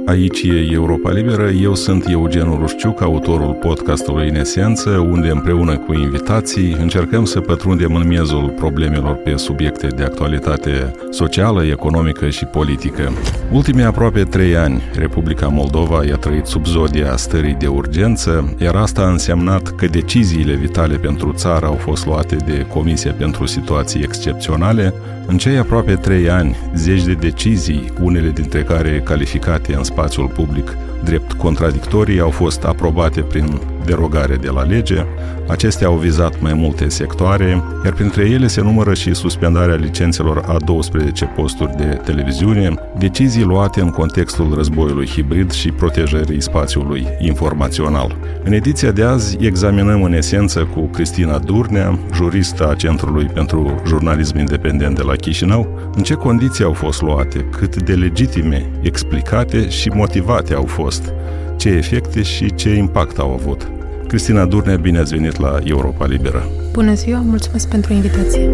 Aici e Europa Liberă, eu sunt Eugen Rușciuc, autorul podcastului În Esență, unde împreună cu invitații încercăm să pătrundem în miezul problemelor pe subiecte de actualitate socială, economică și politică. Ultimii aproape 3 ani, Republica Moldova i-a trăit sub zodia stării de urgență, iar asta a însemnat că deciziile vitale pentru țară au fost luate de Comisia pentru Situații Excepționale. În cei aproape 3 ani, zeci de decizii, unele dintre care calificate în spațiul public drept contradictorii, au fost aprobate prin derogare de la lege. Acestea au vizat mai multe sectoare, iar printre ele se numără și suspendarea licențelor a 12 posturi de televiziune, decizii luate în contextul războiului hibrid și protejării spațiului informațional. În ediția de azi examinăm în esență cu Cristina Durnea, juristă a Centrului pentru Jurnalism Independent de la Chișinău, în ce condiții au fost luate, cât de legitime, explicate și motivate au fost, ce efecte și ce impact au avut. Cristina Durnea, bine ați venit la Europa Liberă. Bună ziua, mulțumesc pentru invitație.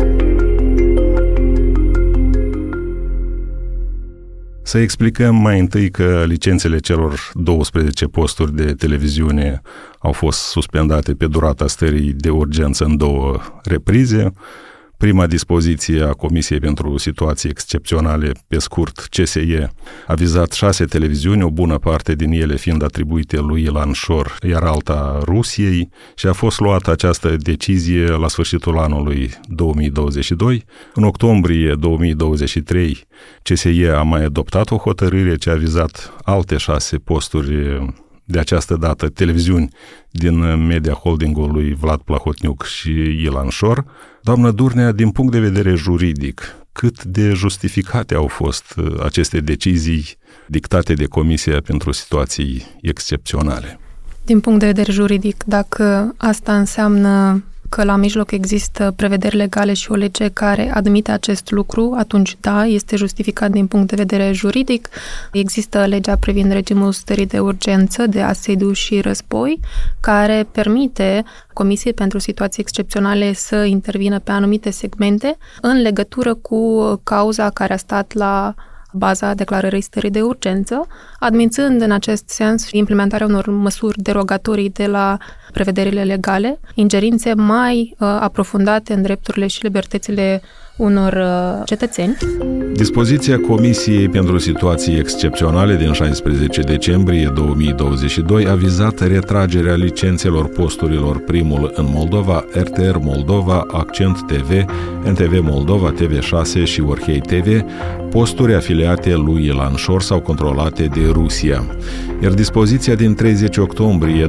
Să explicăm mai întâi că licențele celor 12 posturi de televiziune au fost suspendate pe durata stării de urgență în 2 reprize. Prima dispoziție a Comisiei pentru Situații Excepționale, pe scurt CSE, a vizat 6 televiziuni, o bună parte din ele fiind atribuite lui Ilan Șor, iar alta Rusiei, și a fost luată această decizie la sfârșitul anului 2022. În octombrie 2023, CSE a mai adoptat o hotărâre ce a vizat alte 6 posturi, de această dată televiziuni din media holdingul lui Vlad Plahotniuc și Ilan Șor. Doamnă Durnea, din punct de vedere juridic, cât de justificate au fost aceste decizii dictate de Comisia pentru Situații Excepționale? Din punct de vedere juridic, dacă asta înseamnă că la mijloc există prevederi legale și o lege care admite acest lucru, atunci da, este justificat din punct de vedere juridic. Există legea privind regimul stării de urgență, de asediu și război, care permite Comisiei pentru Situații Excepționale să intervină pe anumite segmente în legătură cu cauza care a stat la baza declarării stării de urgență, admițând în acest sens implementarea unor măsuri derogatorii de la prevederile legale, ingerințe mai aprofundate în drepturile și libertățile unor cetățeni. Dispoziția Comisiei pentru Situații Excepționale din 16 decembrie 2022 a vizat retragerea licențelor posturilor Primul în Moldova, RTR Moldova, Accent TV, NTV Moldova, TV6 și Orhei TV, posturi afiliate lui Ilan Șor sau controlate de Rusia. Iar dispoziția din 30 octombrie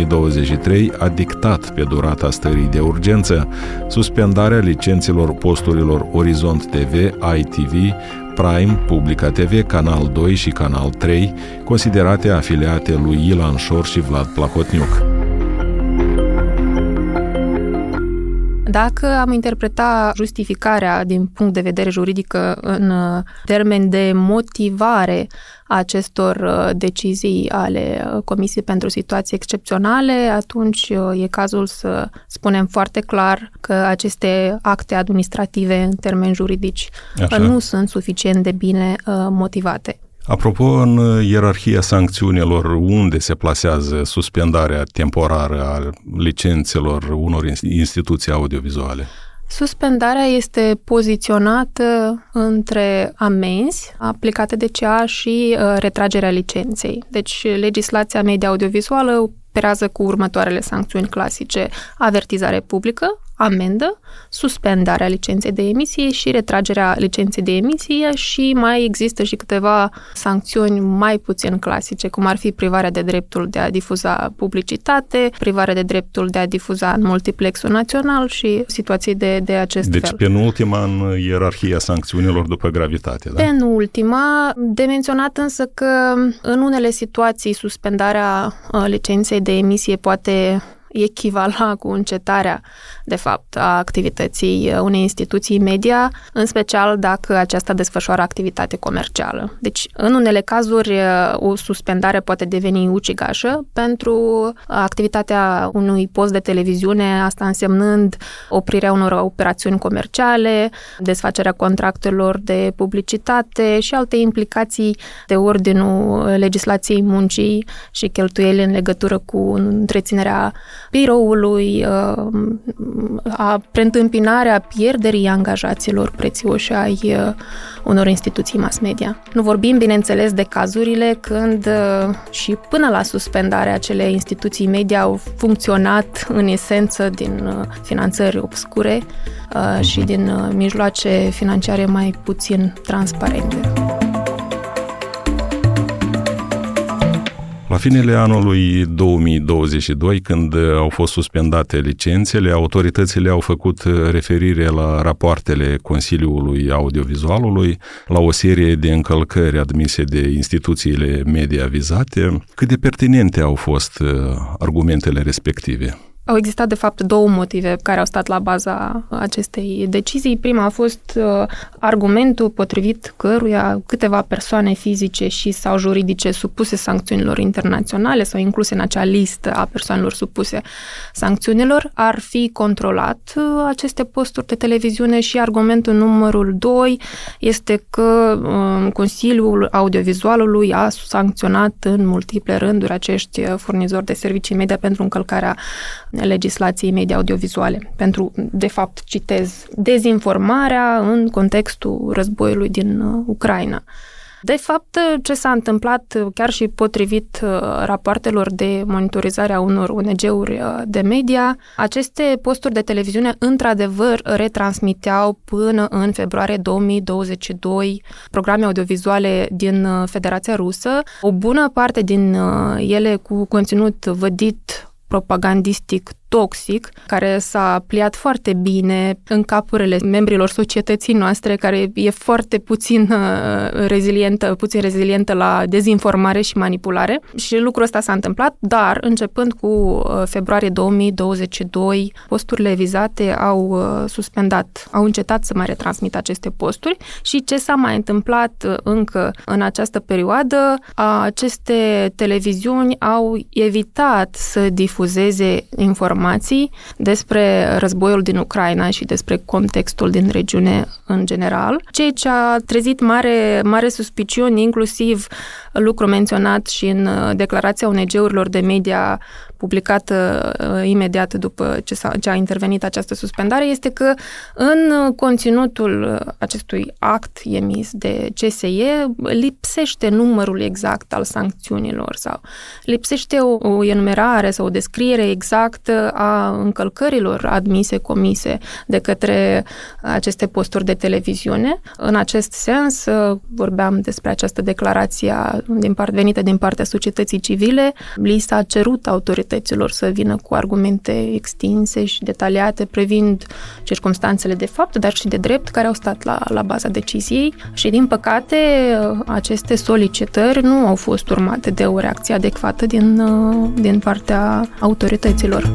2023 a dictat pe durata stării de urgență suspendarea licențelor posturilor Orizont TV, ITV, Prime, Publica TV, Canal 2 și Canal 3, considerate afiliate lui Ilan Șor și Vlad Plahotniuc. Dacă am interpreta justificarea din punct de vedere juridic în termen de motivare a acestor decizii ale Comisiei pentru Situații Excepționale, atunci e cazul să spunem foarte clar că aceste acte administrative în termeni juridici nu sunt suficient de bine motivate. Apropo, în ierarhia sancțiunilor, unde se plasează suspendarea temporară a licențelor unor instituții audiovizuale? Suspendarea este poziționată între amenzi aplicate de CA și retragerea licenței. Deci, legislația media audiovizuală operează cu următoarele sancțiuni clasice: avertizare publică, amendă, suspendarea licenței de emisie și retragerea licenței de emisie, și mai există și câteva sancțiuni mai puțin clasice, cum ar fi privarea de dreptul de a difuza publicitate, privarea de dreptul de a difuza în multiplexul național și situații de acest fel. Deci penultima în ierarhia sancțiunilor după gravitate, da? Penultima, de menționat însă că în unele situații suspendarea licenței de emisie poate echivala cu încetarea de fapt, a activității unei instituții media, în special dacă aceasta desfășoară activitate comercială. Deci, în unele cazuri, o suspendare poate deveni ucigașă pentru activitatea unui post de televiziune, asta însemnând oprirea unor operațiuni comerciale, desfacerea contractelor de publicitate și alte implicații de ordinul legislației muncii și cheltuieli în legătură cu întreținerea biroului, preîntâmpinarea pierderii angajaților prețioși ai unor instituții mass media. Nu vorbim, bineînțeles, de cazurile când și până la suspendarea acelei instituții media au funcționat în esență din finanțări obscure și din mijloace financiare mai puțin transparente. La finele anului 2022, când au fost suspendate licențele, autoritățile au făcut referire la rapoartele Consiliului Audiovizualului, la o serie de încălcări admise de instituțiile media vizate. Cât de pertinente au fost argumentele respective? Au existat, de fapt, două motive care au stat la baza acestei decizii. Prima a fost argumentul potrivit căruia câteva persoane fizice și sau juridice supuse sancțiunilor internaționale sau incluse în acea listă a persoanelor supuse sancțiunilor ar fi controlat aceste posturi de televiziune și argumentul numărul 2 este că Consiliul Audiovizualului a sancționat în multiple rânduri acești furnizori de servicii media pentru încălcarea legislației media audiovizuale, pentru, de fapt, citez, dezinformarea în contextul războiului din Ucraina. De fapt, ce s-a întâmplat, chiar și potrivit rapoartelor de monitorizare a unor ONG-uri de media, aceste posturi de televiziune într-adevăr retransmiteau până în februarie 2022 programe audiovizuale din Federația Rusă, o bună parte din ele cu conținut vădit propagandistic toxic, care s-a pliat foarte bine în capurile membrilor societății noastre, care e foarte puțin rezilientă la dezinformare și manipulare. Și lucrul ăsta s-a întâmplat, dar începând cu februarie 2022, posturile vizate au încetat să mai retransmită aceste posturi și ce s-a mai întâmplat încă în această perioadă, aceste televiziuni au evitat să difuzeze informații despre războiul din Ucraina și despre contextul din regiune în general, ceea ce a trezit mare suspiciuni, inclusiv lucru menționat și în declarația ONG-urilor de media publicată imediat după ce a intervenit această suspendare, este că în conținutul acestui act emis de CSE lipsește numărul exact al sancțiunilor sau lipsește o enumerare sau o descriere exactă a încălcărilor comise de către aceste posturi de televiziune. În acest sens, vorbeam despre această declarație venită din partea societății civile, li s-a cerut autorităților să vină cu argumente extinse și detaliate privind circumstanțele de fapt, dar și de drept care au stat la baza deciziei și, din păcate, aceste solicitări nu au fost urmate de o reacție adecvată din partea autorităților.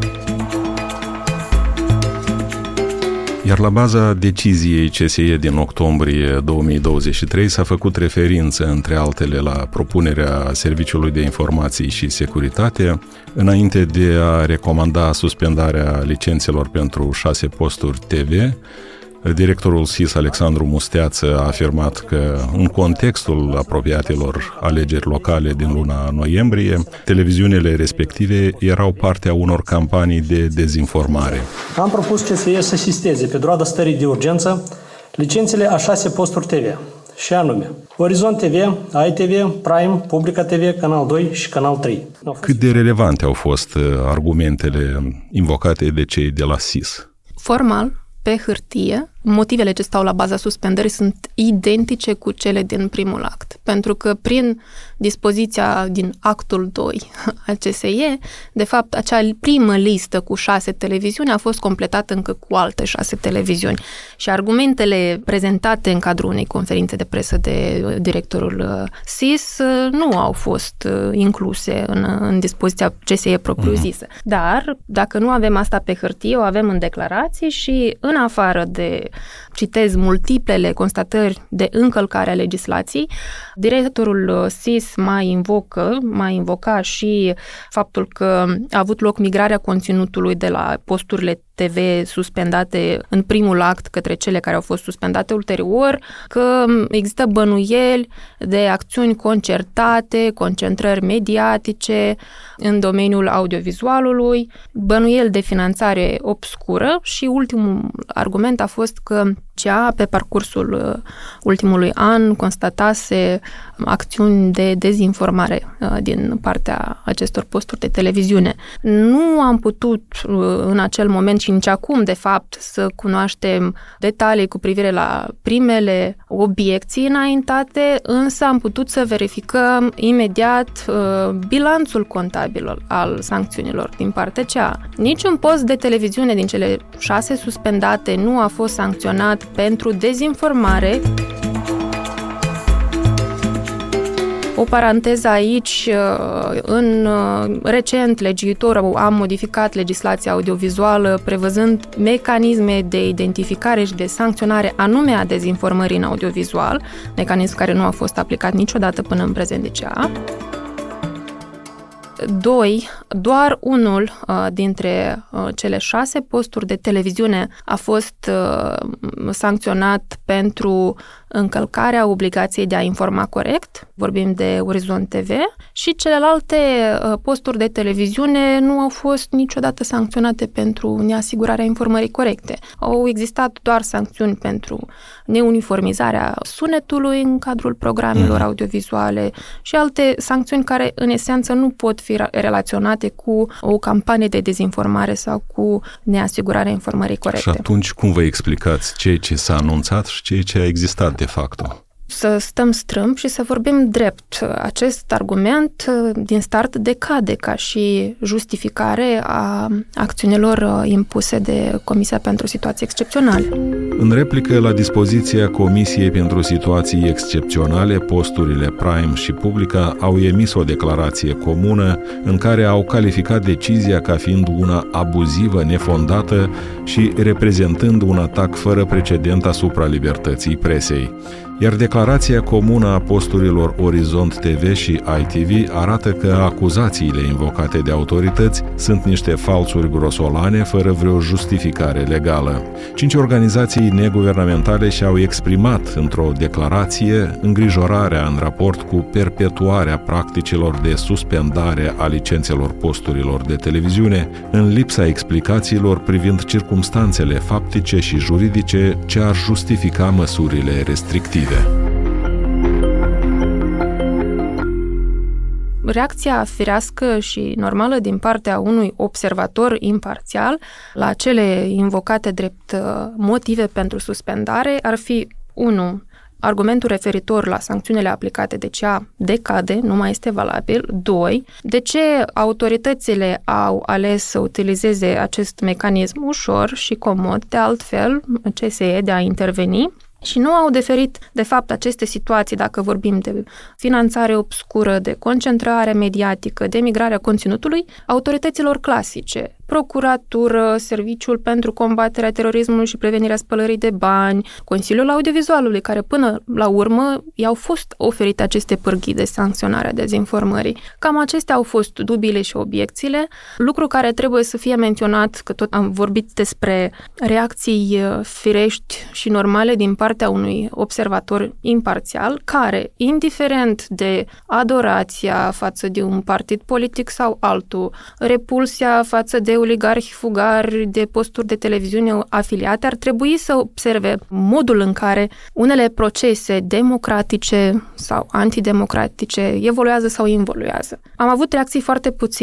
Iar la baza deciziei CSE din octombrie 2023 s-a făcut referință, între altele, la propunerea Serviciului de Informații și Securitate, înainte de a recomanda suspendarea licențelor pentru 6 posturi TV. Directorul SIS, Alexandru Musteață, a afirmat că, în contextul apropiatelor alegeri locale din luna noiembrie, televiziunile respective erau partea unor campanii de dezinformare. Am propus CSE să sisteze pe durata stării de urgență licențele a 6 posturi TV, și anume Orizont TV, ITV, Prime, Publica TV, Canal 2 și Canal 3. Cât de relevante au fost argumentele invocate de cei de la SIS? Formal, pe hârtie, motivele ce stau la baza suspendării sunt identice cu cele din primul act. Pentru că prin dispoziția din actul 2 al CSE, de fapt, acea primă listă cu 6 televiziuni a fost completată încă cu alte 6 televiziuni. Și argumentele prezentate în cadrul unei conferințe de presă de directorul SIS nu au fost incluse în dispoziția CSE propriu-zisă. Dar, dacă nu avem asta pe hârtie, o avem în declarații și în afară de, citez, multiplele constatări de încălcare a legislației, directorul SIS mai invoca și faptul că a avut loc migrarea conținutului de la posturile TV suspendate în primul act către cele care au fost suspendate ulterior, că există bănuieli de acțiuni concertate, concentrări mediatice în domeniul audiovizualului, bănuieli de finanțare obscură și ultimul argument a fost că CEA, pe parcursul ultimului an, constatase acțiuni de dezinformare din partea acestor posturi de televiziune. Nu am putut în acel moment și nici acum, de fapt, să cunoaștem detalii cu privire la primele obiecții înaintate, însă am putut să verificăm imediat bilanțul contabil al sancțiunilor din partea CEA. Niciun post de televiziune din cele 6 suspendate nu a fost sancționat pentru dezinformare. O paranteză aici, recent legiuitorul a modificat legislația audiovizuală prevăzând mecanisme de identificare și de sancționare anume a dezinformării în audiovizual, mecanism care nu a fost aplicat niciodată până în prezent de CEA. 2. Doar unul dintre cele 6 posturi de televiziune a fost sancționat pentru încălcarea obligației de a informa corect, vorbim de Orizont TV, și celelalte posturi de televiziune nu au fost niciodată sancționate pentru neasigurarea informării corecte. Au existat doar sancțiuni pentru neuniformizarea sunetului în cadrul programelor audiovizuale și alte sancțiuni care, în esență, nu pot fi relaționate cu o campanie de dezinformare sau cu neasigurarea informării corecte. Și atunci cum vă explicați ceea ce s-a anunțat și ceea ce a existat de facto? Să stăm strâmb și să vorbim drept. Acest argument din start decade ca și justificare a acțiunilor impuse de Comisia pentru Situații Excepționale. În replică la dispoziția Comisiei pentru Situații Excepționale, posturile Prime și Publica au emis o declarație comună în care au calificat decizia ca fiind una abuzivă, nefondată și reprezentând un atac fără precedent asupra libertății presei. Iar declarația comună a posturilor Orizont TV și ITV arată că acuzațiile invocate de autorități sunt niște falsuri grosolane fără vreo justificare legală. 5 organizații neguvernamentale și-au exprimat într-o declarație îngrijorarea în raport cu perpetuarea practicilor de suspendare a licențelor posturilor de televiziune în lipsa explicațiilor privind circumstanțele faptice și juridice ce ar justifica măsurile restrictive. Reacția firească și normală din partea unui observator imparțial la cele invocate drept motive pentru suspendare ar fi 1. Argumentul referitor la sancțiunile aplicate de CEA decade, nu mai este valabil. 2. De ce autoritățile au ales să utilizeze acest mecanism ușor și comod, de altfel, CSE, de a interveni? Și nu au deferit, de fapt, aceste situații, dacă vorbim de finanțare obscură, de concentrare mediatică, de migrarea conținutului, autorităților clasice, procuratură, Serviciul pentru combaterea terorismului și prevenirea spălării de bani, Consiliul Audiovizualului, care până la urmă i-au fost oferite aceste pârghii de sancționare a dezinformării. Cam acestea au fost dubiile și obiecțiile, lucru care trebuie să fie menționat, că tot am vorbit despre reacții firești și normale din partea unui observator imparțial, care, indiferent de adorația față de un partid politic sau altul, repulsia față de oligarhi fugari, de posturi de televiziune afiliate, ar trebui să observe modul în care unele procese democratice sau antidemocratice evoluează sau involuează. Am avut reacții foarte puține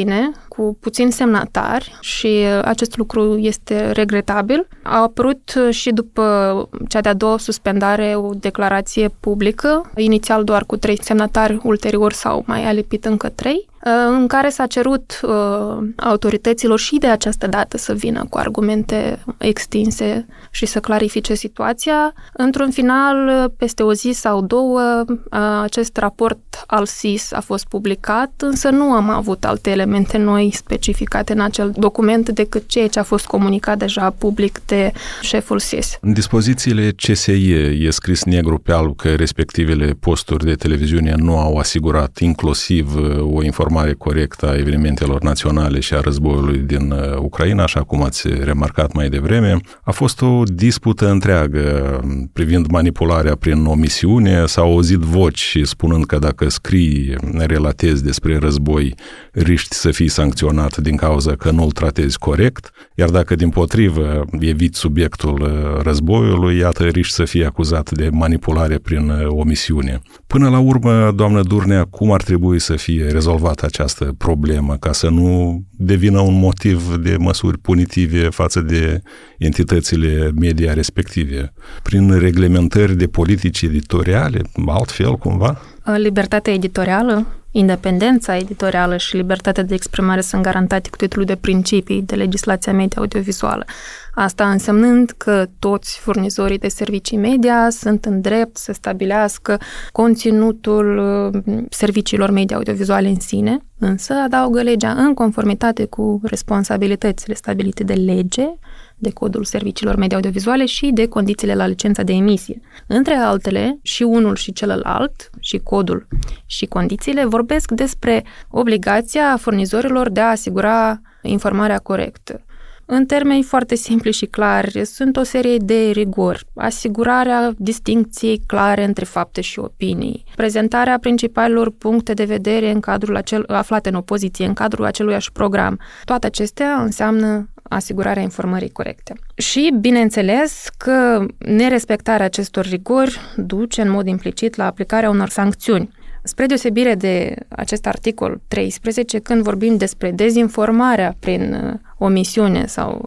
cu puțini semnatari și acest lucru este regretabil. A apărut și după cea de-a doua suspendare o declarație publică, inițial doar cu 3 semnatari, ulterior s-au mai alipit încă 3, în care s-a cerut autorităților și de această dată să vină cu argumente extinse și să clarifice situația. Într-un final, peste o zi sau două, acest raport al SIS a fost publicat, însă nu am avut alte elemente noi specificate în acel document decât ceea ce a fost comunicat deja public de șeful SIS. În dispozițiile CSI e scris negru pe alb că respectivele posturi de televiziune nu au asigurat inclusiv o informare corectă a evenimentelor naționale și a războiului din Ucraina, așa cum ați remarcat mai devreme. A fost o dispută întreagă privind manipularea prin omisiune. S-au auzit voci spunând că dacă scrii, relatezi despre război, riști să fii sancționat din cauza că nu îl tratezi corect, iar dacă dimpotrivă eviți subiectul războiului, iată, riști să fii acuzat de manipulare prin omisiune. Până la urmă, doamnă Durnea, cum ar trebui să fie rezolvată această problemă ca să nu devină un motiv de măsuri punitive față de entitățile media respective? Prin reglementări de politici editoriale? Altfel, cumva? Libertatea editorială, independența editorială și libertatea de exprimare sunt garantate cu titlul de principii de legislația media audiovizuală. Asta însemnând că toți furnizorii de servicii media sunt în drept să stabilească conținutul serviciilor media audiovizuale în sine, însă adaugă legea în conformitate cu responsabilitățile stabilite de lege, de codul serviciilor media audiovizuale și de condițiile la licența de emisie. Între altele, și unul și celălalt, și codul și condițiile, vorbesc despre obligația furnizorilor de a asigura informarea corectă. În termeni foarte simpli și clari, sunt o serie de rigori. Asigurarea distincției clare între fapte și opinii, prezentarea principalelor puncte de vedere în cadrul aflate în opoziție în cadrul aceluiași program. Toate acestea înseamnă asigurarea informării corecte. Și, bineînțeles, că nerespectarea acestor rigori duce în mod implicit la aplicarea unor sancțiuni. Spre deosebire de acest articol 13, când vorbim despre dezinformarea prin omisiune sau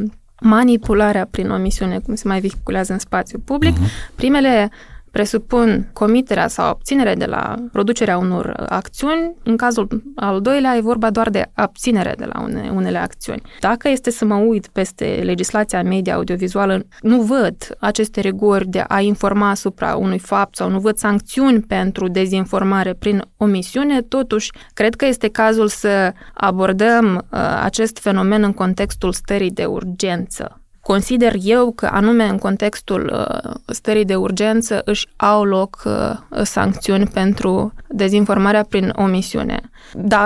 manipularea prin omisiune, cum se mai vehiculează în spațiu public, primele presupun comiterea sau obținerea de la producerea unor acțiuni. În cazul al doilea e vorba doar de abținere de la unele acțiuni. Dacă este să mă uit peste legislația media audiovizuală, nu văd aceste rigori de a informa asupra unui fapt sau nu văd sancțiuni pentru dezinformare prin omisiune, totuși cred că este cazul să abordăm acest fenomen în contextul stării de urgență. Consider eu că anume în contextul stării de urgență își au loc sancțiuni pentru dezinformarea prin omisiune. Da,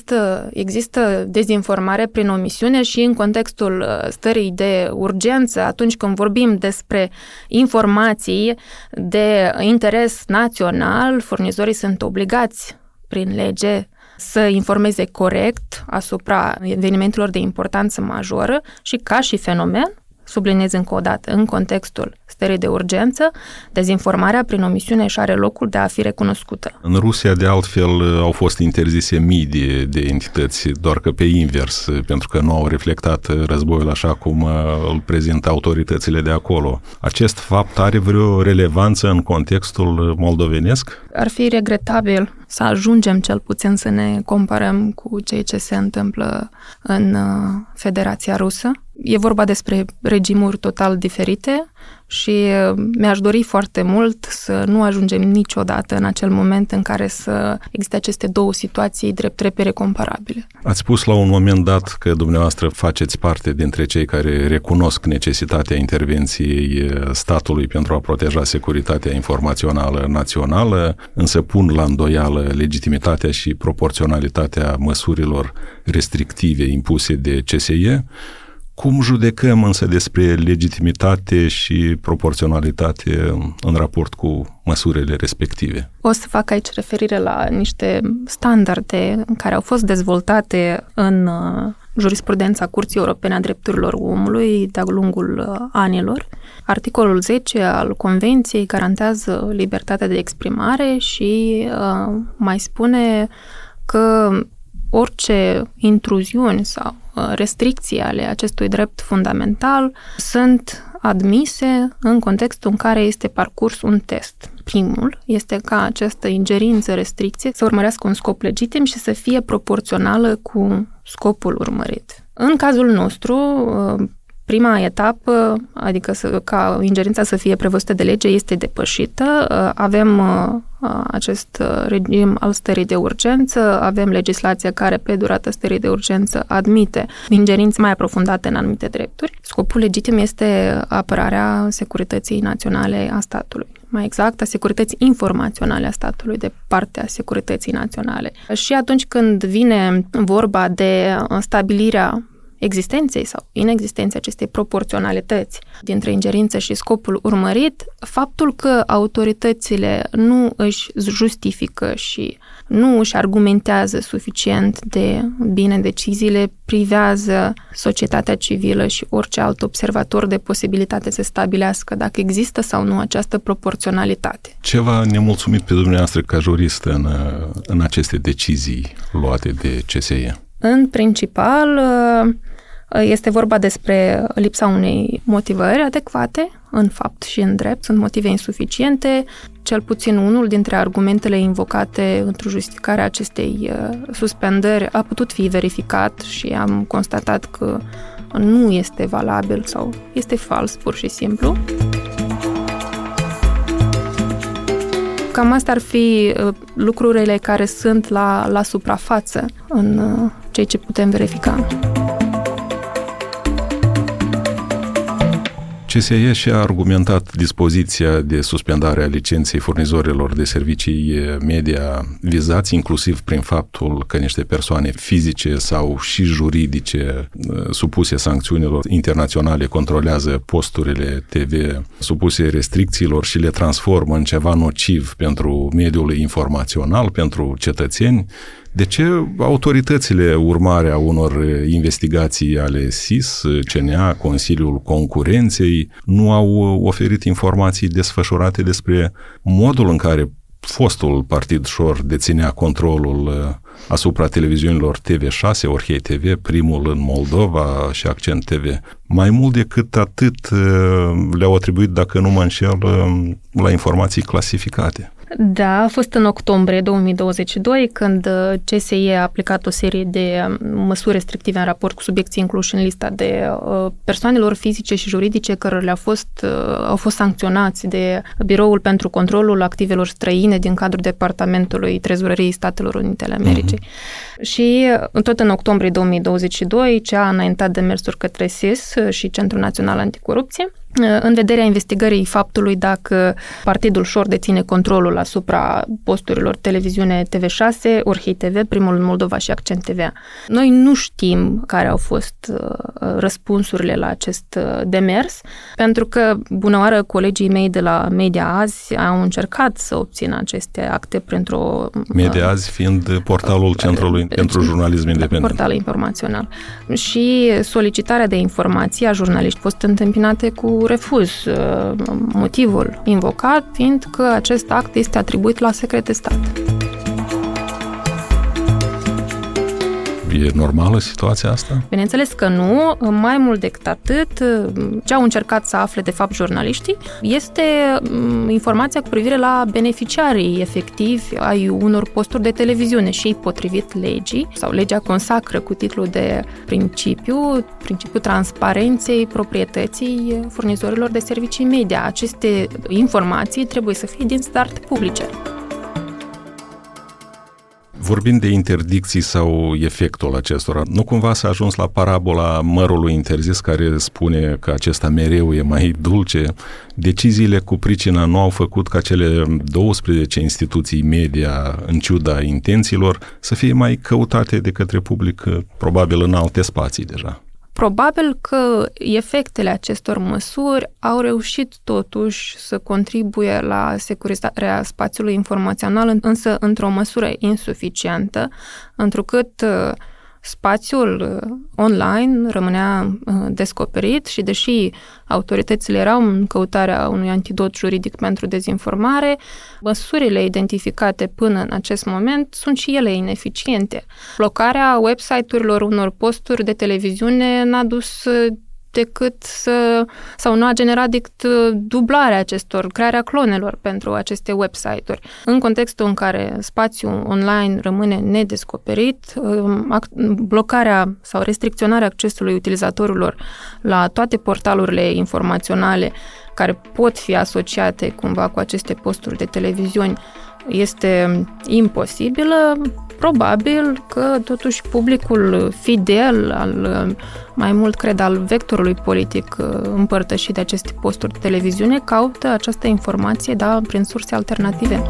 există dezinformare prin omisiune și în contextul stării de urgență, atunci când vorbim despre informații de interes național, furnizorii sunt obligați prin lege să informeze corect asupra evenimentelor de importanță majoră și ca și fenomen, subliniez încă o dată, în contextul stării de urgență, dezinformarea prin omisiune își are locul de a fi recunoscută. În Rusia, de altfel, au fost interzise mii de entități, doar că pe invers, pentru că nu au reflectat războiul așa cum îl prezintă autoritățile de acolo. Acest fapt are vreo relevanță în contextul moldovenesc? Ar fi regretabil să ajungem cel puțin să ne comparăm cu ceea ce se întâmplă în Federația Rusă. E vorba despre regimuri total diferite și mi-aș dori foarte mult să nu ajungem niciodată în acel moment în care să existe aceste două situații drept repere comparabile. Ați spus la un moment dat că dumneavoastră faceți parte dintre cei care recunosc necesitatea intervenției statului pentru a proteja securitatea informațională națională, însă pun la îndoială legitimitatea și proporționalitatea măsurilor restrictive impuse de CSE. Cum judecăm însă despre legitimitate și proporționalitate în raport cu măsurile respective? O să fac aici referire la niște standarde care au fost dezvoltate în jurisprudența Curții Europene a Drepturilor Omului de-a lungul anilor. Articolul 10 al Convenției garantează libertatea de exprimare și mai spune că orice intruziuni sau restricții ale acestui drept fundamental sunt admise în contextul în care este parcurs un test. Primul este ca această ingerință, restricție să urmărească un scop legitim și să fie proporțională cu scopul urmărit. În cazul nostru, prima etapă, adică ca ingerința să fie prevăzută de lege, este depășită. Avem acest regim al stării de urgență, avem legislația care pe durata stării de urgență admite ingerințe mai aprofundate în anumite drepturi. Scopul legitim este apărarea securității naționale a statului. Mai exact, a securității informaționale a statului de partea securității naționale. Și atunci când vine vorba de stabilirea existenței sau inexistenței acestei proporționalități dintre ingerință și scopul urmărit, faptul că autoritățile nu își justifică și nu își argumentează suficient de bine deciziile privează societatea civilă și orice alt observator de posibilitate să stabilească dacă există sau nu această proporționalitate. Ce v-a nemulțumit pe dumneavoastră ca jurist în aceste decizii luate de CSE? În principal, este vorba despre lipsa unei motivări adecvate, în fapt și în drept, sunt motive insuficiente. Cel puțin unul dintre argumentele invocate într-o justificare a acestei suspendări a putut fi verificat și am constatat că nu este valabil sau este fals, pur și simplu. Cam astea ar fi lucrurile care sunt la suprafață în ceea ce putem verifica. CSE și-a argumentat dispoziția de suspendare a licenței furnizorilor de servicii media vizați, inclusiv prin faptul că niște persoane fizice sau și juridice supuse sancțiunilor internaționale controlează posturile TV supuse restricțiilor și le transformă în ceva nociv pentru mediul informațional, pentru cetățeni. De ce autoritățile, urmare a unor investigații ale SIS, CNA, Consiliul Concurenței, nu au oferit informații desfășurate despre modul în care fostul partid Șor deținea controlul asupra televiziunilor TV6, Orhei TV, primul în Moldova și Accent TV. Mai mult decât atât le-au atribuit, dacă nu mă înșel, la informații clasificate. Da, a fost în octombrie 2022 când CSE a aplicat o serie de măsuri restrictive în raport cu subiecții incluși în lista de persoanelor fizice și juridice care au fost sancționați de Biroul pentru Controlul Activelor Străine din cadrul Departamentului Trezoreriei Statelor Unite ale Americii. Și tot în octombrie 2022 CEA a înaintat demersuri către SIS și Centrul Național Anticorupție în vederea investigării faptului dacă partidul Șor deține controlul asupra posturilor televiziune TV6, Orhei TV, primul în Moldova și Accent TV. Noi nu știm care au fost răspunsurile la acest demers, pentru că, bunăoară, colegii mei de la Media Azi au încercat să obțină aceste acte printr-o... Media Azi fiind portalul Centrului pentru Jurnalism Independent. Portal informațional. Și solicitarea de informații a jurnaliști a fost întâmpinate cu refuz. Motivul invocat fiind că acest act este atribuit la secret de stat. E normală situația asta? Bineînțeles că nu. Mai mult decât atât, ce au încercat să afle de fapt jurnaliștii este informația cu privire la beneficiarii efectivi ai unor posturi de televiziune și ei, potrivit legii, sau legea consacră cu titlul de principiul transparenței proprietății furnizorilor de servicii media. Aceste informații trebuie să fie din start publice. Vorbind de interdicții sau efectul acestora, nu cumva s-a ajuns la parabola mărului interzis care spune că acesta mereu e mai dulce? Deciziile cu pricina nu au făcut ca cele 12 instituții media, în ciuda intențiilor, să fie mai căutate de către public, probabil în alte spații deja. Probabil că efectele acestor măsuri au reușit totuși să contribuie la securizarea spațiului informațional, însă într-o măsură insuficientă, întrucât spațiul online rămânea descoperit și deși autoritățile erau în căutarea unui antidot juridic pentru dezinformare, măsurile identificate până în acest moment sunt și ele ineficiente. Blocarea website-urilor unor posturi de televiziune n-a dus decât sau nu a generat decât dublarea acestor, crearea clonelor pentru aceste website-uri. În contextul în care spațiul online rămâne nedescoperit, blocarea sau restricționarea accesului utilizatorilor la toate portalurile informaționale care pot fi asociate cumva cu aceste posturi de televiziuni este imposibilă. Probabil că totuși publicul fidel, mai mult cred al vectorului politic împărtășit de aceste posturi de televiziune, caută această informație, prin surse alternative.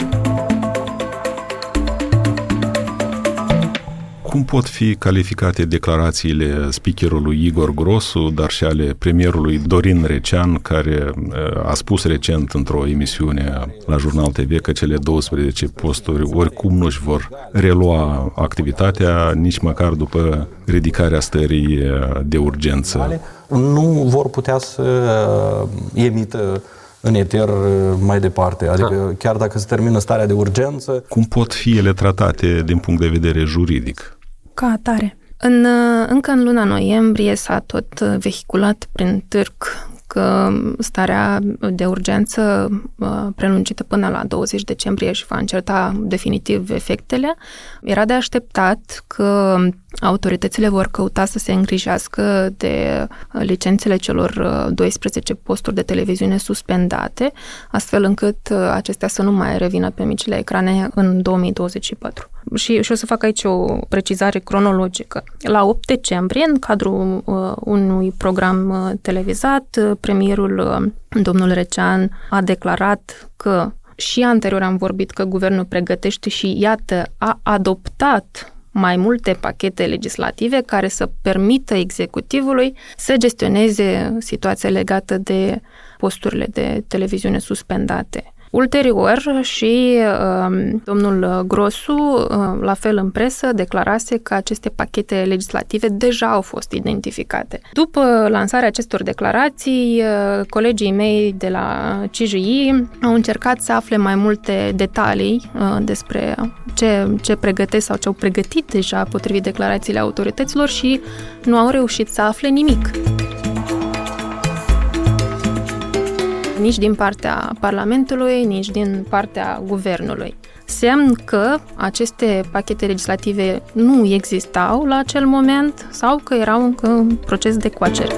Cum pot fi calificate declarațiile speakerului Igor Grosu, dar și ale premierului Dorin Recean, care a spus recent într-o emisiune la Jurnal TV că cele 12 posturi oricum nu-și vor relua activitatea, nici măcar după ridicarea stării de urgență? Nu vor putea să emită în eter mai departe, adică chiar dacă se termină starea de urgență. Cum pot fi ele tratate din punct de vedere juridic? Ca atare. Încă în luna noiembrie s-a tot vehiculat prin târg că starea de urgență prelungită până la 20 decembrie și va înceta definitiv efectele. Era de așteptat că autoritățile vor căuta să se îngrijească de licențele celor 12 posturi de televiziune suspendate, astfel încât acestea să nu mai revină pe micile ecrane în 2024. Și o să fac aici o precizare cronologică. La 8 decembrie, în cadrul unui program televizat, premierul domnul Recean a declarat că și anterior am vorbit că guvernul pregătește și iată a adoptat mai multe pachete legislative care să permită executivului să gestioneze situația legată de posturile de televiziune suspendate. Ulterior și domnul Grosu, la fel în presă, declarase că aceste pachete legislative deja au fost identificate. După lansarea acestor declarații, colegii mei de la CJI au încercat să afle mai multe detalii despre ce pregătesc sau ce au pregătit deja potrivit declarațiile autorităților și nu au reușit să afle nimic. Nici din partea Parlamentului, nici din partea Guvernului. Semn că aceste pachete legislative nu existau la acel moment sau că erau încă în proces de coacere.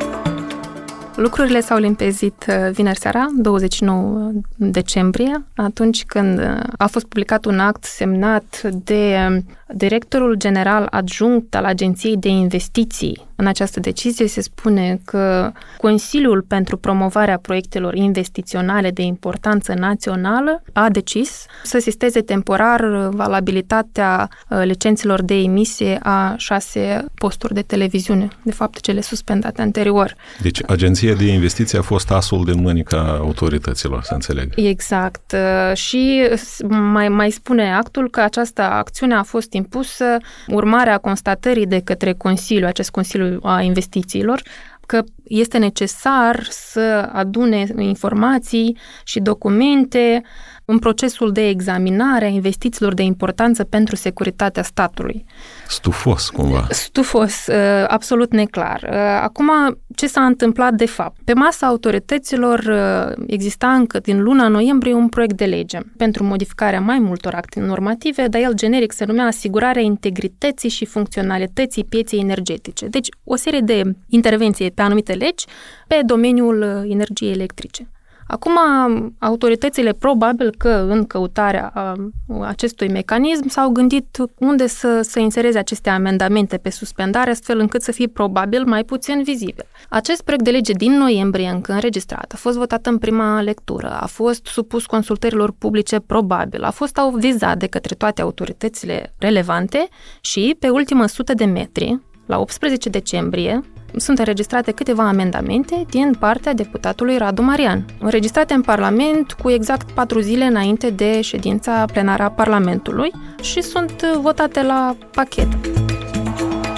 Lucrurile s-au limpezit vineri seara, 29 decembrie, atunci când a fost publicat un act semnat de directorul general adjunct al Agenției de Investiții. În această decizie se spune că Consiliul pentru promovarea proiectelor investiționale de importanță națională a decis să sisteze temporar valabilitatea licențelor de emisie a 6 posturi de televiziune, de fapt cele suspendate anterior. Deci Agenția de Investiții a fost asul din mânica autorităților, să înțeleg. Exact. Și mai spune actul că această acțiune a fost impusă urmarea constatării de către Consiliu, acest Consiliu a Investițiilor, că este necesar să adune informații și documente în procesul de examinare a investițiilor de importanță pentru securitatea statului. Stufos, cumva. Stufos, absolut neclar. Acum, ce s-a întâmplat de fapt? Pe masa autorităților exista încă din luna noiembrie un proiect de lege pentru modificarea mai multor acte normative, dar el generic se numea Asigurarea integrității și funcționalității pieței energetice. Deci, o serie de intervenții pe anumite legi pe domeniul energiei electrice. Acum, autoritățile probabil că în căutarea acestui mecanism s-au gândit unde să insereze aceste amendamente pe suspendare, astfel încât să fie probabil mai puțin vizibil. Acest proiect de lege din noiembrie încă înregistrat, a fost votat în prima lectură, a fost supus consultărilor publice probabil, a fost avizat de către toate autoritățile relevante și pe ultima 100 de metri, la 18 decembrie, sunt înregistrate câteva amendamente din partea deputatului Radu Marian, înregistrate în Parlament cu exact 4 zile înainte de ședința plenară a Parlamentului și sunt votate la pachet.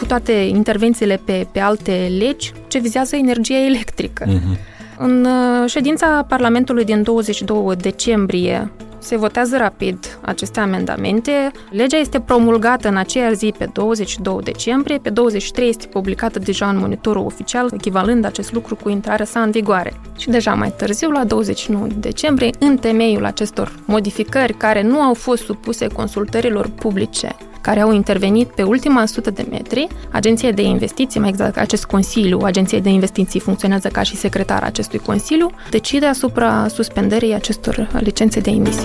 toate intervențiile pe alte legi ce vizează energia electrică. În ședința Parlamentului din 22 decembrie se votează rapid aceste amendamente. Legea este promulgată în aceea zi pe 22 decembrie, pe 23 este publicată deja în monitorul oficial, echivalând acest lucru cu intrarea sa în vigoare. Și deja mai târziu, la 29 decembrie, în temeiul acestor modificări care nu au fost supuse consultărilor publice, care au intervenit pe ultima 100 de metri, Agenția de Investiții, mai exact acest Consiliu, Agenția de Investiții funcționează ca și secretar acestui Consiliu, decide asupra suspendării acestor licențe de emisie.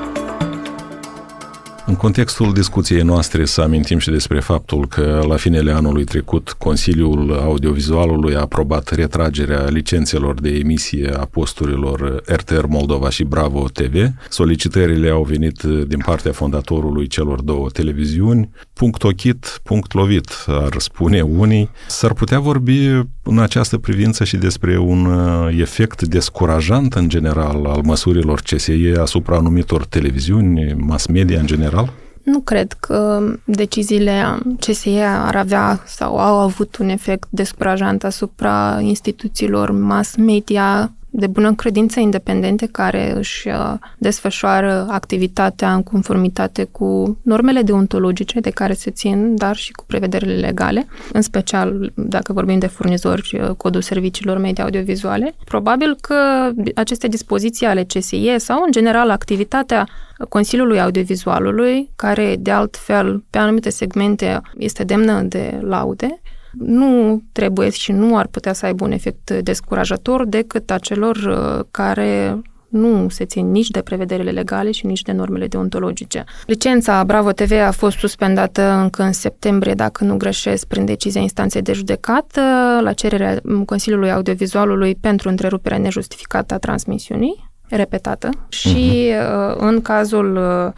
În contextul discuției noastre să amintim și despre faptul că la finele anului trecut Consiliul Audiovizualului a aprobat retragerea licențelor de emisie a posturilor RTR Moldova și Bravo TV. Solicitările au venit din partea fondatorului celor două televiziuni. Punct ochit, punct lovit, ar spune unii. S-ar putea vorbi în această privință și despre un efect descurajant în general al măsurilor CSE asupra anumitor televiziuni, mass media în general? Nu cred că deciziile CSE ar avea sau au avut un efect descurajant asupra instituțiilor mass media de bună credință independente care își desfășoară activitatea în conformitate cu normele deontologice de care se țin, dar și cu prevederile legale, în special dacă vorbim de furnizori, codul serviciilor media audiovizuale. Probabil că aceste dispoziții ale CSE sau, în general, activitatea Consiliului Audiovizualului, care, de altfel, pe anumite segmente este demnă de laude, nu trebuie și nu ar putea să aibă un efect descurajator decât acelor care nu se țin nici de prevederile legale și nici de normele deontologice. Licența Bravo TV a fost suspendată încă în septembrie, dacă nu greșesc, prin decizia instanței de judecată, la cererea Consiliului Audiovizualului pentru întreruperea nejustificată a transmisiunii repetată și în cazul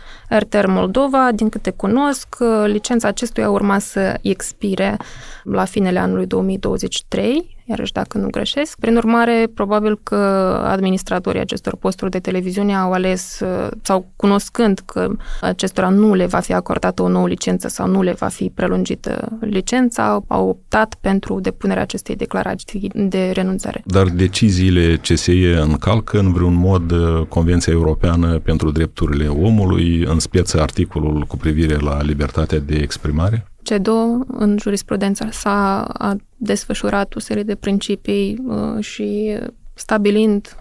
RTR Moldova, din câte cunosc, licența acestuia urma să expire la finele anului 2023, iarăși dacă nu greșesc. Prin urmare, probabil că administratorii acestor posturi de televiziune au ales, sau cunoscând că acestora nu le va fi acordată o nouă licență sau nu le va fi prelungită licența, au optat pentru depunerea acestei declarații de renunțare. Dar deciziile CSE încalcă în vreun mod Convenția Europeană pentru Drepturile Omului, în speță articolul cu privire la libertatea de exprimare? CEDO, în jurisprudența sa, a desfășurat o serie de principii și stabilind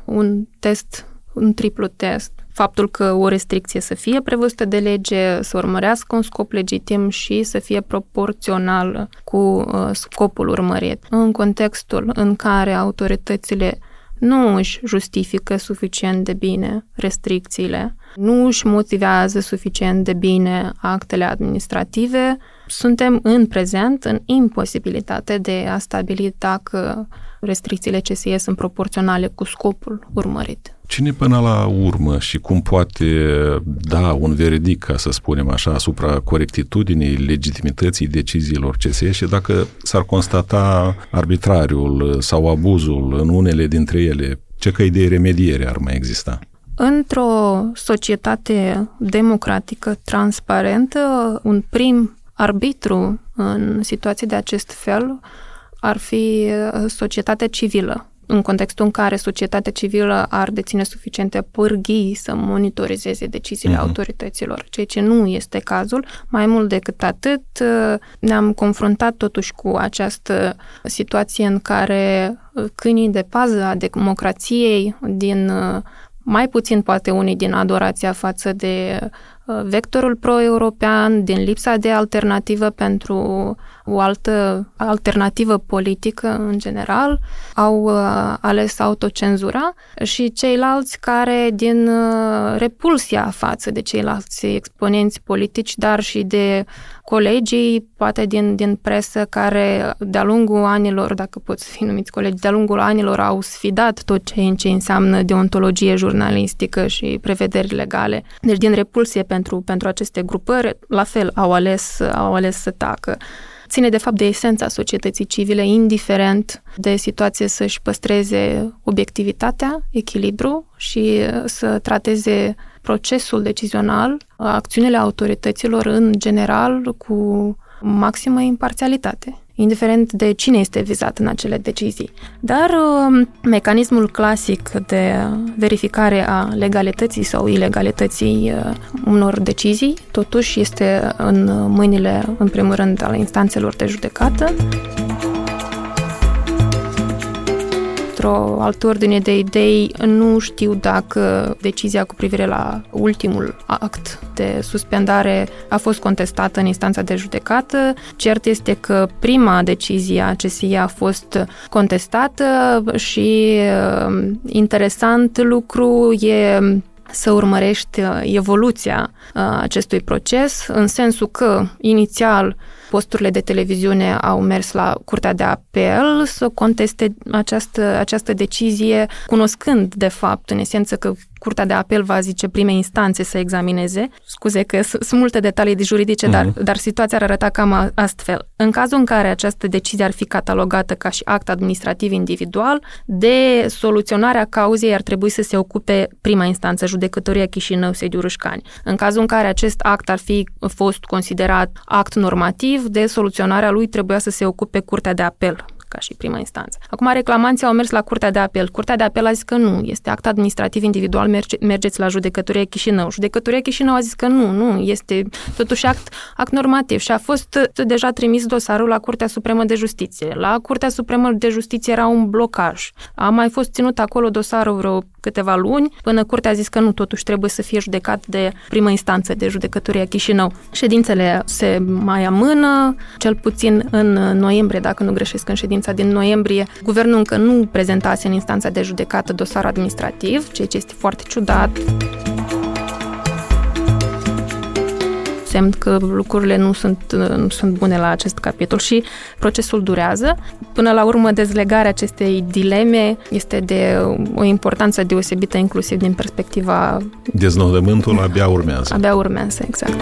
un triplu test. Faptul că o restricție să fie prevăzută de lege, să urmărească un scop legitim și să fie proporțional cu scopul urmărit. În contextul în care autoritățile nu își justifică suficient de bine restricțiile, nu își motivează suficient de bine actele administrative, suntem în prezent în imposibilitate de a stabili dacă restricțiile CSE sunt proporționale cu scopul urmărit. Cine până la urmă și cum poate da un verdict, ca să spunem așa, asupra corectitudinii, legitimității deciziilor CSE și dacă s-ar constata arbitrariul sau abuzul în unele dintre ele, ce căi de remediere ar mai exista? Într-o societate democratică, transparentă, un prim arbitru în situații de acest fel ar fi societatea civilă. În contextul în care societatea civilă ar deține suficiente pârghii să monitorizeze deciziile autorităților, ceea ce nu este cazul. Mai mult decât atât, ne-am confruntat totuși cu această situație în care câinii de pază a democrației, din mai puțin poate unii din adorația față de vectorul pro-european, din lipsa de alternativă pentru o altă alternativă politică în general, au ales autocenzura și ceilalți care din repulsia față de ceilalți exponenți politici, dar și de colegii, poate din presă, care de-a lungul anilor, dacă pot să fi numiți colegi, de-a lungul anilor au sfidat tot ce înseamnă deontologie jurnalistică și prevederi legale. Deci din repulsie pentru aceste grupări, la fel au ales să tacă. Ține de fapt de esența societății civile, indiferent de situație, să-și păstreze obiectivitatea, echilibru și să trateze procesul decizional, acțiunile autorităților în general cu maximă imparțialitate, indiferent de cine este vizat în acele decizii. Dar mecanismul clasic de verificare a legalității sau ilegalității unor decizii, totuși este în mâinile, în primul rând, ale instanțelor de judecată. Într-o altă ordine de idei, nu știu dacă decizia cu privire la ultimul act de suspendare a fost contestată în instanța de judecată. Cert este că prima decizie a CSI a fost contestată și interesant lucru e să urmărești evoluția acestui proces, în sensul că, inițial, posturile de televiziune au mers la Curtea de Apel să conteste această decizie, cunoscând, de fapt, în esență că Curtea de Apel va zice prime instanțe să examineze. Scuze că sunt multe detalii juridice, dar situația ar arăta cam astfel. În cazul în care această decizie ar fi catalogată ca și act administrativ individual, de soluționarea cauzei ar trebui să se ocupe prima instanță, Judecătoria Chișinău, sediul Râșcani. În cazul în care acest act ar fi fost considerat act normativ, de soluționarea lui trebuia să se ocupe Curtea de Apel, ca și prima instanță. Acum reclamanții au mers la Curtea de Apel. Curtea de Apel a zis că nu, este act administrativ individual, mergeți la Judecătoria Chișinău. Judecătoria Chișinău a zis că nu, este totuși act normativ și a fost deja trimis dosarul la Curtea Supremă de Justiție. La Curtea Supremă de Justiție era un blocaj. A mai fost ținut acolo dosarul vreo câteva luni, până Curtea a zis că nu, totuși trebuie să fie judecat de primă instanță, de Judecătoria Chișinău. Ședințele se mai amână, cel puțin în noiembrie, dacă nu greșesc, în ședința din noiembrie, guvernul încă nu prezentase în instanța de judecată dosar administrativ, ceea ce este foarte ciudat. Semn că lucrurile nu sunt bune la acest capitol și procesul durează. Până la urmă, dezlegarea acestei dileme este de o importanță deosebită, inclusiv din perspectiva... Deznodământul abia urmează. Abia urmează, exact.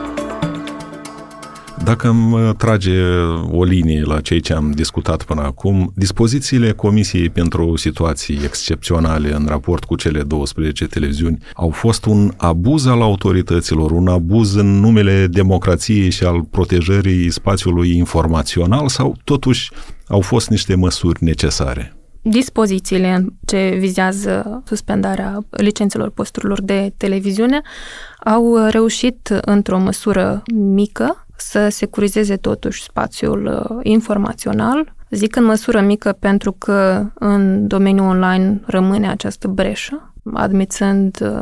Dacă îmi trage o linie la ceea ce am discutat până acum, dispozițiile Comisiei pentru situații excepționale în raport cu cele 12 televiziuni au fost un abuz al autorităților, un abuz în numele democrației și al protejării spațiului informațional sau totuși au fost niște măsuri necesare? Dispozițiile ce vizează suspendarea licențelor posturilor de televiziune au reușit într-o măsură mică să securizeze totuși spațiul informațional. Zic în măsură mică pentru că în domeniul online rămâne această breșă, admițând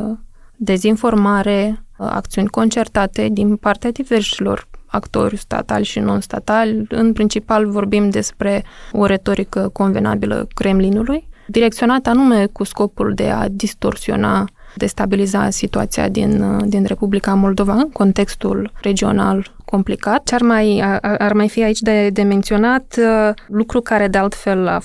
dezinformare, acțiuni concertate din partea diversilor actori statali și non-statali. În principal vorbim despre o retorică convenabilă Kremlinului, direcționată anume cu scopul de a distorsiona, destabiliza situația din Republica Moldova în contextul regional complicat. Ce ar mai fi aici de menționat, lucru care de altfel a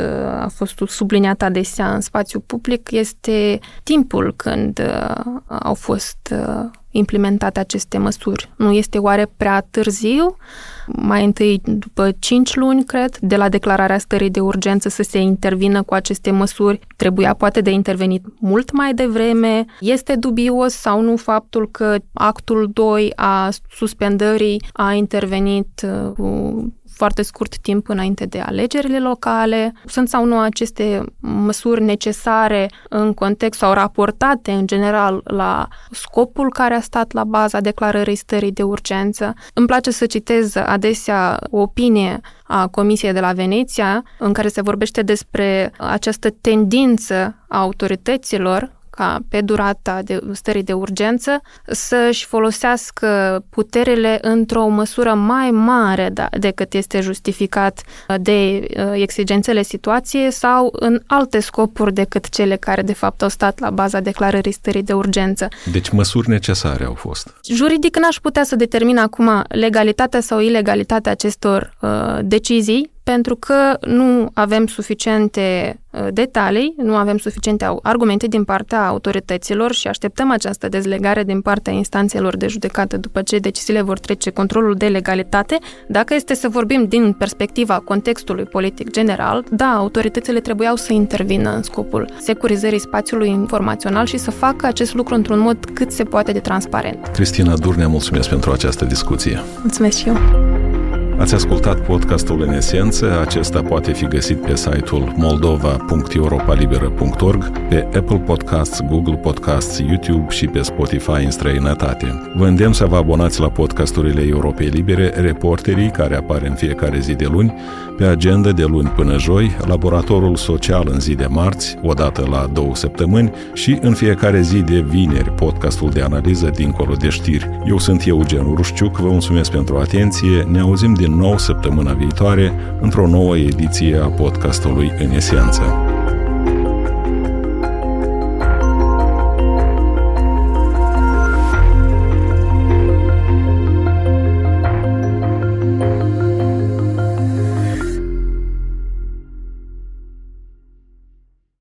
fost subliniat adesea în spațiu public, este timpul când au fost implementate aceste măsuri. Nu este oare prea târziu? Mai întâi, după 5 luni, cred, de la declararea stării de urgență să se intervină cu aceste măsuri. Trebuia poate de intervenit mult mai devreme. Este dubios sau nu faptul că actul 2 a suspendării a intervenit cu foarte scurt timp înainte de alegerile locale? Sunt sau nu aceste măsuri necesare în context sau raportate în general la scopul care a stat la baza declarării stării de urgență? Îmi place să citez adesea o opinie a Comisiei de la Veneția în care se vorbește despre această tendință a autorităților ca pe durata stării de urgență să-și folosească puterile într-o măsură mai mare decât este justificat de exigențele situației sau în alte scopuri decât cele care de fapt au stat la baza declarării stării de urgență. Deci măsuri necesare au fost. Juridic n-aș putea să determin acum legalitatea sau ilegalitatea acestor decizii, pentru că nu avem suficiente detalii, nu avem suficiente argumente din partea autorităților și așteptăm această dezlegare din partea instanțelor de judecată după ce deciziile vor trece controlul de legalitate. Dacă este să vorbim din perspectiva contextului politic general, da, autoritățile trebuiau să intervină în scopul securizării spațiului informațional și să facă acest lucru într-un mod cât se poate de transparent. Cristina Durnea, mulțumesc pentru această discuție. Mulțumesc și eu. Ați ascultat podcastul În Esență. Acesta poate fi găsit pe site-ul moldova.europalibera.org, pe Apple Podcasts, Google Podcasts, YouTube și pe Spotify în străinătate. Vă îndemn să vă abonați la podcasturile Europei Libere, Reporterii, care apare în fiecare zi de luni, pe agenda de luni până joi, Laboratorul Social în zi de marți, o dată la 2 săptămâni și în fiecare zi de vineri, podcastul de analiză Dincolo de știri. Eu sunt Eugen Rușciuc, vă mulțumesc pentru atenție, ne auzim din nou săptămâna viitoare într-o nouă ediție a podcastului În Esență.